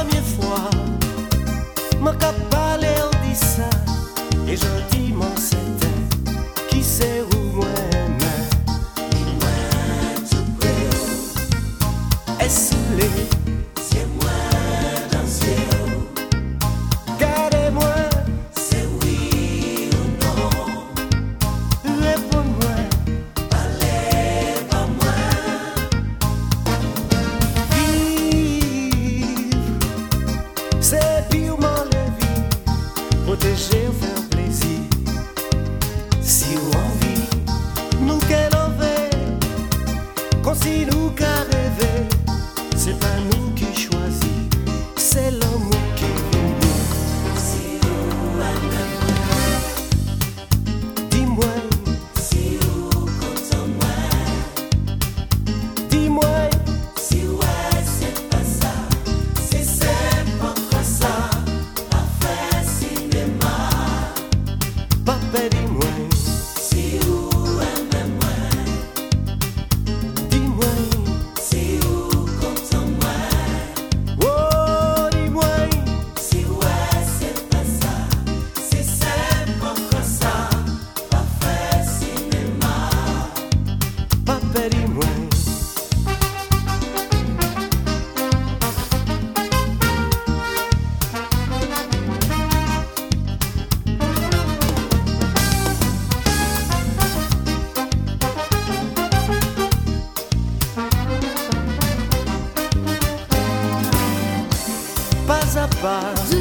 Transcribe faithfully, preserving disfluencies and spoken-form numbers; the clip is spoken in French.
première fois, m'a parlé on dit ça, et gentiment c'était, qui c'est où moi-même. Dis-moi tout près, Est-ce les, c'est moi dans ciel, gardez-moi, c'est oui ou non, réponds-moi, parlez pas moi, vivre, c'est purement la vie, protéger ou faire plaisir. Si ou envie, nous qu'elle en veut, quand si nous qu'à rêver, c'est pas nous qui choisit, c'est l'amour qui vient. si ou aime moi, Dis-moi, si ou content moi, dis-moi, si ouais c'est pas ça, si c'est pas comme ça, pas faire cinéma, papa dis-moi, si ou aime moi, dis-moi, si ou content moi, oh dis-moi, si ouais c'est pas ça, si c'est pas comme ça, pas faire cinéma. papa dis-moi. Pas à pas,